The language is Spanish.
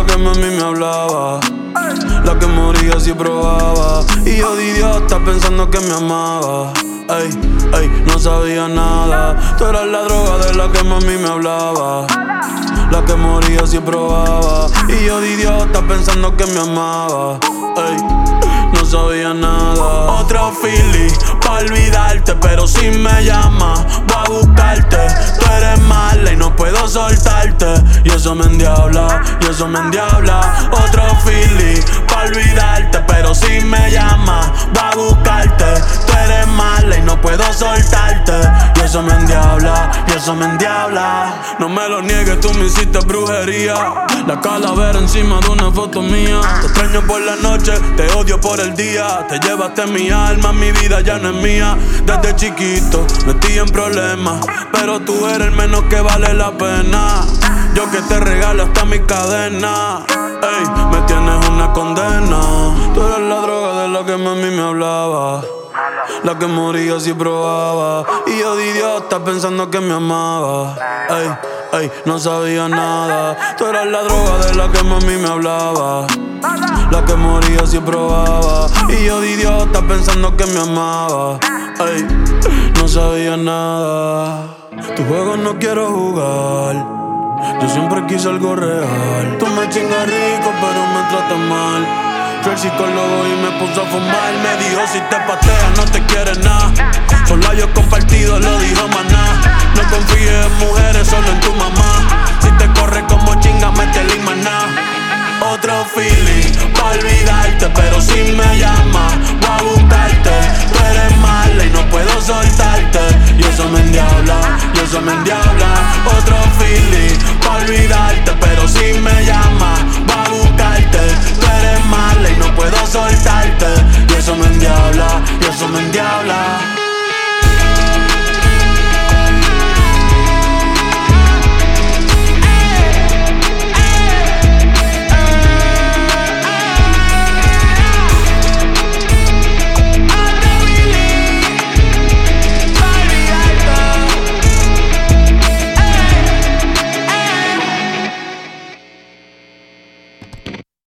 la que mami me hablaba, la que moría si probaba. Y yo de idiota pensando que me amaba. Ey, ey, no sabía nada. Tú eras la droga de la que mami me hablaba, la que moría si probaba. Y yo de idiota pensando que me amaba. Ey, no sabía nada. Otro feeling pa' olvidarte, pero si me llamas voy a buscarte. Tú eres mala y no puedo soltarte, y eso me endiabla, y eso me endiabla. Otro feeling pa' olvidarte, pero si me llamas voy a buscarte. Tú eres mala y no puedo soltarte, y eso me endiabla, y eso me endiabla. No me lo niegues, tú me hiciste brujería. La calavera encima de una foto mía. Te extraño por la noche, te odio por el día. Te llevaste mi alma, mi vida ya no es mía. Desde chiquito metí en problemas, pero tú eres el menos que vale la pena. Yo que te regalo hasta mi cadena. Ey, me tienes una condena. Tú eres la droga de la que mami me hablaba, la que moría si probaba. Y yo de idiota pensando que me amaba. Ey, ey, no sabía nada. Tú eras la droga de la que mami me hablaba, la que moría si probaba. Y yo de idiota pensando que me amaba. Ey, no sabía nada. Tu juego no quiero jugar, yo siempre quise algo real. Tú me chingas rico pero me tratas mal. Fui al psicólogo y me puso a fumar. Me dijo si te pateas no te quieres nada. Son labios compartidos, lo dijo maná. No confíes en mujeres, solo en tu mamá. Si te corre como chinga, métele y maná. Otro feeling pa' olvidarte, pero si me llamas voy a buscarte. Tú eres mala y no puedo soltarte, y eso me endiabla, y eso me endiabla. Otro feeling pa' olvidarte,